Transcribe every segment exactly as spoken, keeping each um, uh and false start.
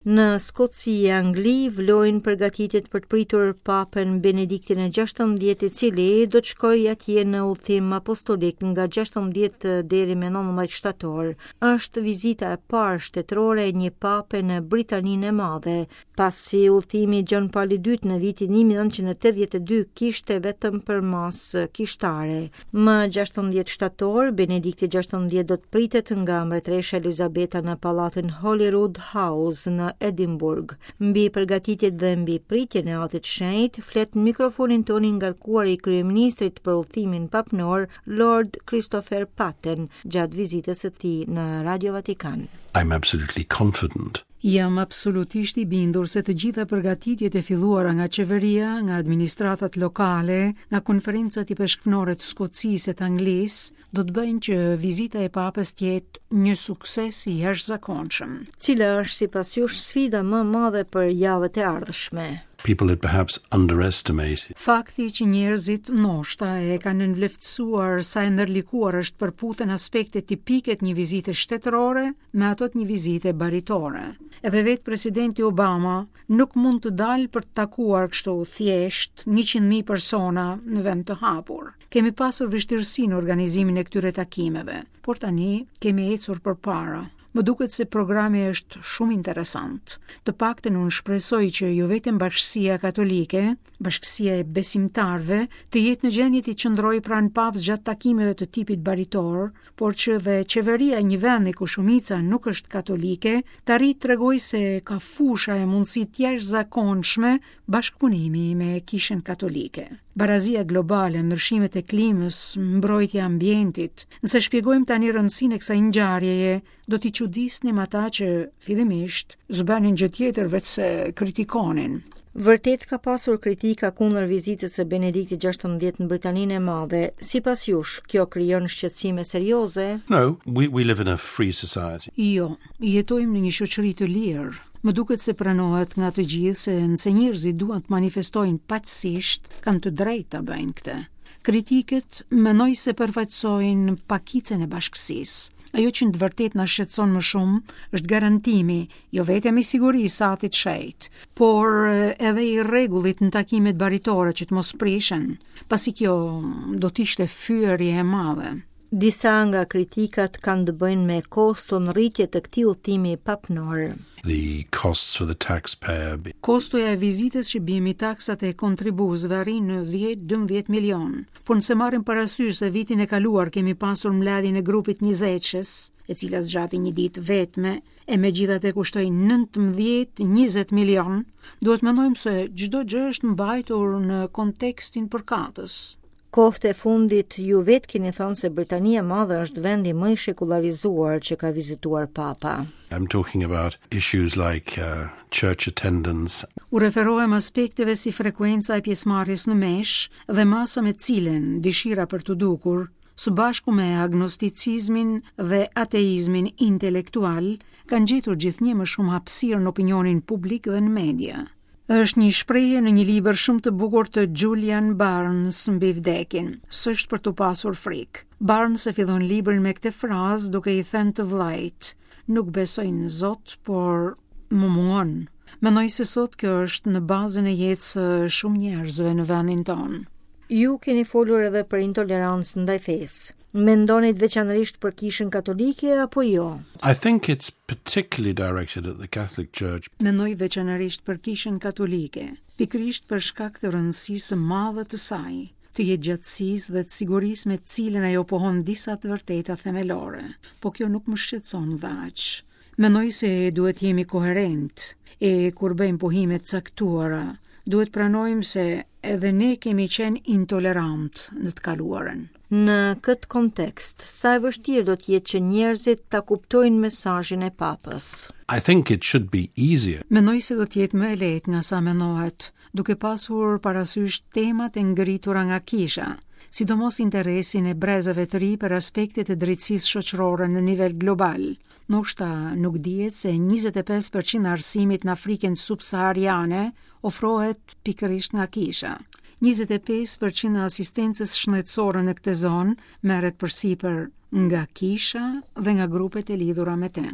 Në Skoci e Angli vlojnë përgatitjet për të pritur Papen Benediktin e gjashtëmbëdhjetë, i cili do të shkojë atje në udhëtim apostolik nga gjashtëmbëdhjetë deri me nëntëmbëdhjetë shtator. Është vizita e parë shtetërore e një pape në Britaninë e Madhe, pasi udhëtimi Gjon Paul i dytë në vitin një mijë nëntëqind e tetëdhjetë e dy kishte vetëm përmas kishtare. Më gjashtëmbëdhjetë shtator, Benedikti gjashtëmbëdhjetë do të pritet nga mbretëresha Elizabeta në pallatin Holyrood House në Edinburgh. Mbi përgatitjet dhe mbi pritjen e Atit të Shenjtë flet në mikrofonin tonë i ngarkuar i kryeministrit për udhëtimin papnor, Lord Christopher Patten, gjatë vizitës së tij në Radio Vatikan. I'm absolutely confident. Jam absolutisht i bindur se të gjitha përgatitjet e filluara nga qeveria, nga administratat lokale, nga konferencat i peshkëpunëtorëve të Skocisë e të Anglisë, do të bëjnë që vizita e Papës të jetë një sukses i jashtëzakonshëm. Cila është sipas jush sfida më e madhe për javët e ardhshme? People had perhaps underestimated. Fakti që njerëzit ndoshta e kanë nënvlerësuar sa e ndërlikuar është përputhen aspekte tipike të një vizite shtetërore me ato të një vizite baritore. Edhe vetë presidenti Obama nuk mund të dalë për të takuar kështu thjesht njëqind mijë persona në vend të hapur. Kemi pasur vështirësi në organizimin e këtyre takimeve, por tani kemi ecur përpara. Më duket se programi është shumë interesant. Të paktën unë shpresoj që jo vetëm Bashkësia Katolike, Bashkësia e Besimtarve, të jetë në gjendje të qëndrojë pranë Papës gjatë takimeve të tipit baritor, por që dhe qeveria e një vendi ku shumica nuk është katolike, të arrijë të tregojë se ka fusha e mundësi të jashtëzakonshme bashkëpunimi me Kishën Katolike. Barazia globale, ndryshimet e klimës, mbrojtja e ambientit. Nëse shpjegojmë tani rëndësinë e kësaj ngjarjeje, do t'i çuditnim ata që fillimisht zbanin gjë tjetër veç se kritikonin. Vërtet ka pasur kritika kundër vizitës së Benediktit gjashtëmbëdhjetë në Britaninë e Madhe. Sipas jush, kjo krijon shqetësime serioze? No, we, we live in a free society. Jo, jetojmë në një shoqëri të lirë. Më duket se pranohet nga të gjithë se nëse njerëzit duan të manifestojnë paqësisht, kanë të drejtë ta bëjnë këtë. Kritiket mendoj se përfaqësojnë pakicën e bashkësisë. Ajo që në të vërtet na shqetëson më shumë është garantimi, jo vetëm i sigurisë së Atit të Shenjtë, por edhe i rregullit në takimet baritore që të mos prishen, pasi kjo do të ishte fyerje e madhe. Disa nga kritikat kanë të bëjnë me koston rritje të këtij udhëtimi papnor. The costs for the taxpayer. Kostoja e vizitës që bie mbi taksat e kontribuesve arrin në dhjetë deri nëntëdhjetë milion. Por nëse marrim parasysh se vitin e kaluar kemi pasur mbledhjen e grupit njëzetëshes, e cila zgjati një ditë vetme, e megjithatë kushtoi nëntëmbëdhjetë deri në njëzet milion, duhet mendojmë se çdo gjë është mbajtur në kontekstin përkatës. Kohët e fundit ju vetë keni thënë se Britania e Madhe është vendi më i shekularizuar që ka vizituar Papa. I'm talking about issues like uh, church attendance. U referohem aspekteve si frekuenca e pjesëmarrjes në mesh dhe masa me cilën dëshira për të dukur, së bashku me agnosticizmin dhe ateizmin intelektual, kanë gjetur gjithnjë më shumë hapësirë në opinionin publik dhe në media. Është një shprehje në një libër shumë të bukur të Julian Barnes mbi vdekjen, s'është për të pasur frikë. Barnes e fillon librin me këtë frazë duke i thënë të vllait: "Nuk besoj në Zot, por më mungon." Mendoj se sot kjo është në bazën e jetës së shumë njerëzve në vendin tonë. Ju keni folur edhe për intolerancë ndaj fesë. Mendonit veçanërisht për Kishën Katolike apo jo? I think it's particularly directed at the Catholic Church. Mendoj veçanërisht për Kishën Katolike, pikërisht për shkak të rëndësisë së madhe të saj, të jetëgjatësisë dhe të sigurisë me të cilën ajo pohon disa të vërteta themelore. Po kjo nuk më shqetëson aq. Mendoj se duhet jemi koherent e kur bëjmë pohime të caktuara, duhet pranojmë se edhe ne kemi qenë intolerant në të kaluarën. Në këtë kontekst, sa e vështirë do të jetë që njerëzit ta kuptojnë mesazhin e Papës? I think it should be easier. Mendoj se do të jetë më e lehtë nga sa mendohet, duke pasur parasysh temat e ngritura nga Kisha, sidomos interesin e brezave të ri për aspektet e drejtësisë shoqërore në nivel global. Ndoshta nuk dihet se njëzet e pesë përqind arsimit në Afrikën subsahariane ofrohet pikërisht nga Kisha. njëzet e pesë përqind e asistencës shëndetësore në këtë zonë merret përsipër nga Kisha dhe nga grupet e lidhura me të.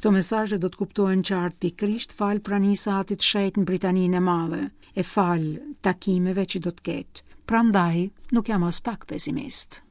Këto mesazhe do të kuptohen qartë pikërisht fal pranisë së Atit Shenjtë në Britaninë e Madhe, e fal takimeve që do të ketë. Prandaj nuk jam as pak pesimist.